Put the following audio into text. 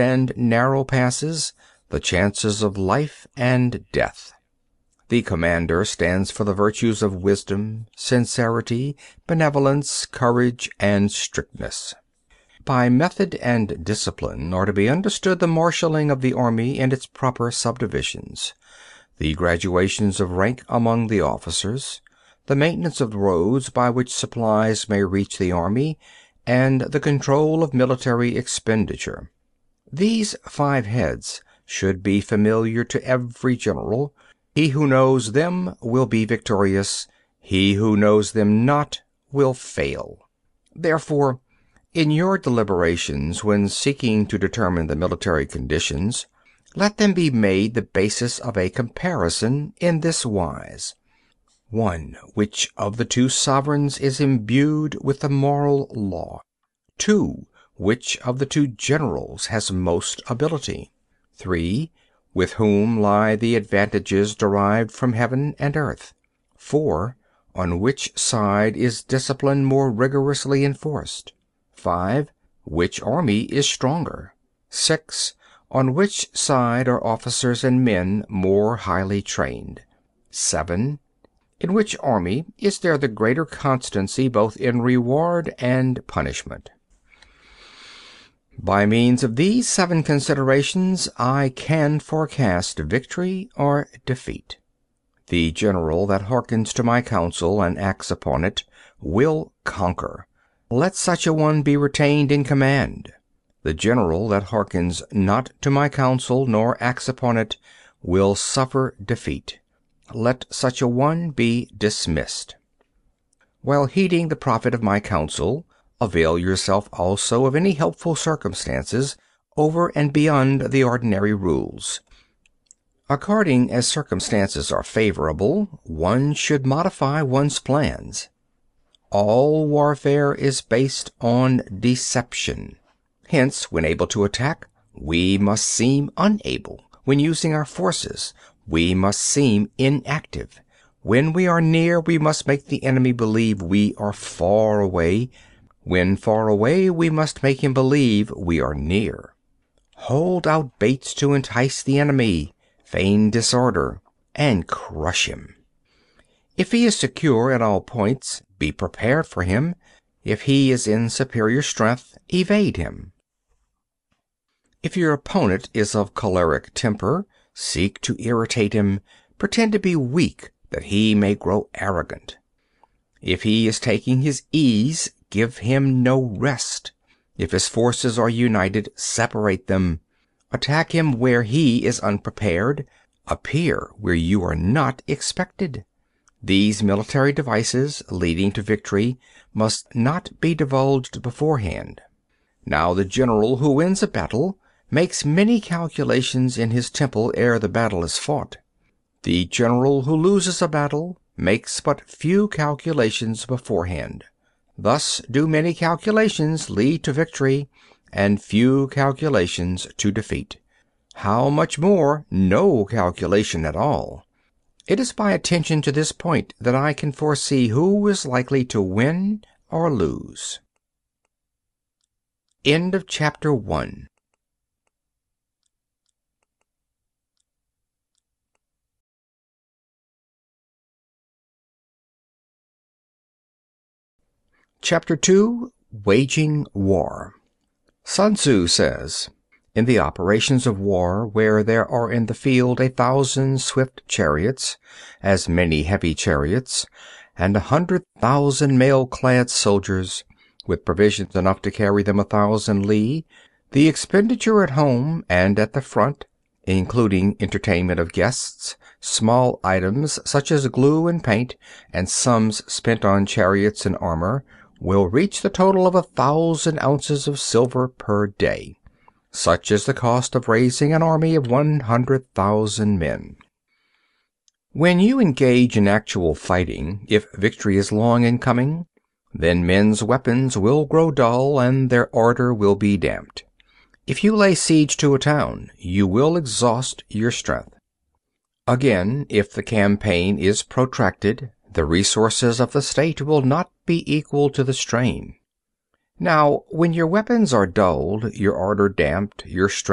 and narrow passes, the chances of life and death. The commander stands for the virtues of wisdom, sincerity, benevolence, courage, and strictness. By method and discipline are to be understood the marshalling of the army in its proper subdivisions, the graduations of rank among the officers, the maintenance of the roads by which supplies may reach the army, and the control of military expenditure. These 5 heads should be familiar to every general. He who knows them will be victorious. He who knows them not will fail. Therefore, in your deliberations when seeking to determine the military conditions, let them be made the basis of a comparison in this wise. 1. Which of the 2 sovereigns is imbued with the moral law? 2. Which of the 2 generals has most ability? 3. With whom lie the advantages derived from heaven and earth? 4. On which side is discipline more rigorously enforced? 5. Which army is stronger? 6. On which side are officers and men more highly trained? 7. In which army is there the greater constancy both in reward and punishment? By means of these 7 considerations I can forecast victory or defeat. The general that hearkens to my counsel and acts upon it will conquer. Let such a one be retained in command. The general that hearkens not to my counsel nor acts upon it will suffer defeat. Let such a one be dismissed. While heeding the profit of my counsel, avail yourself also of any helpful circumstances over and beyond the ordinary rules. According as circumstances are favorable, one should modify one's plans. All warfare is based on deception. Hence, when able to attack, we must seem unable. When using our forces, we must seem inactive. When we are near, we must make the enemy believe we are far away. When far away, we must make him believe we are near. Hold out baits to entice the enemy, feign disorder, and crush him. If he is secure at all points, be prepared for him. If he is in superior strength, evade him. If your opponent is of choleric temper, seek to irritate him. Pretend to be weak, that he may grow arrogant. If he is taking his ease, give him no rest. If his forces are united, separate them. Attack him where he is unprepared. Appear where you are not expected. These military devices leading to victory must not be divulged beforehand. Now the general who wins a battle makes many calculations in his temple ere the battle is fought. The general who loses a battle makes but few calculations beforehand. Thus do many calculations lead to victory, and few calculations to defeat. How much more no calculation at all? It is by attention to this point that I can foresee who is likely to win or lose. End of chapter 1. Chapter 2. Waging War. Sun Tzu says, in the operations of war, where there are in the field 1,000 swift chariots, as many heavy chariots, and 100,000 mail-clad soldiers, with provisions enough to carry them 1,000 li, the expenditure at home and at the front, including entertainment of guests, small items such as glue and paint, and sums spent on chariots and armor, will reach the total of 1,000 ounces of silver per day. Such is the cost of raising an army of 100,000 men. When you engage in actual fighting, if victory is long in coming, then men's weapons will grow dull and their ardor will be damped. If you lay siege to a town, you will exhaust your strength. Again, if the campaign is protracted, the resources of the state will not be equal to the strain. Now, when your weapons are dulled, your ardor damped, your strength